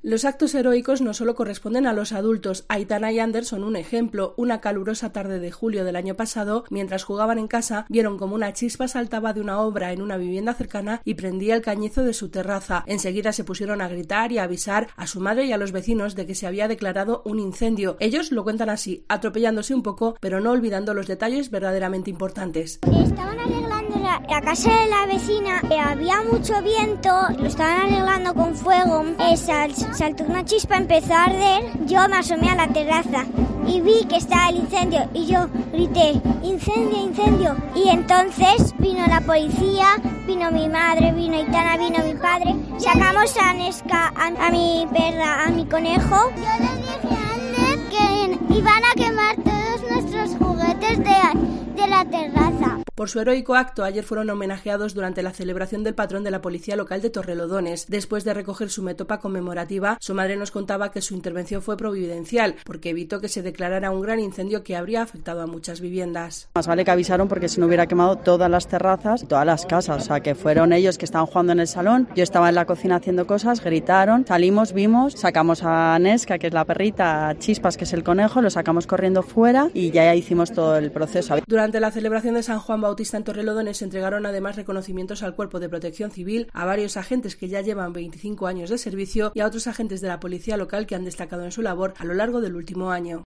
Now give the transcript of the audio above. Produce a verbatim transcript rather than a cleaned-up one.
Los actos heroicos no solo corresponden a los adultos. Aitana y Ander son un ejemplo. Una calurosa tarde de julio del año pasado, mientras jugaban en casa, vieron como una chispa saltaba de una obra en una vivienda cercana y prendía el cañizo de su terraza. Enseguida se pusieron a gritar y a avisar a su madre y a los vecinos de que se había declarado un incendio. Ellos lo cuentan así, atropellándose un poco, pero no olvidando los detalles verdaderamente importantes. Estaban arreglando la, la casa de la vecina, eh, había mucho viento, lo estaban arreglando con fuego, eh, sal, saltó una chispa, empezó a arder, yo me asomé a la terraza y vi que estaba el incendio y yo grité, incendio, incendio, y entonces vino la policía, vino mi madre, vino Aitana, vino mi padre, sacamos a Neska, a, a mi perra, a mi conejo. Yo le dije a Ander que iban a quemar todos nuestros juguetes de, de la terraza. Por su heroico acto, ayer fueron homenajeados durante la celebración del patrón de la policía local de Torrelodones. Después de recoger su metopa conmemorativa, su madre nos contaba que su intervención fue providencial, porque evitó que se declarara un gran incendio que habría afectado a muchas viviendas. Más vale que avisaron, porque si no hubiera quemado todas las terrazas y todas las casas. O sea, que fueron ellos que estaban jugando en el salón, yo estaba en la cocina haciendo cosas, gritaron, salimos, vimos, sacamos a Neska, que es la perrita, a Chispas, que es el conejo, lo sacamos corriendo fuera y ya hicimos todo el proceso. Durante la celebración de San Juan Bautista en Torrelodones se entregaron además reconocimientos al Cuerpo de Protección Civil, a varios agentes que ya llevan veinticinco años de servicio y a otros agentes de la policía local que han destacado en su labor a lo largo del último año.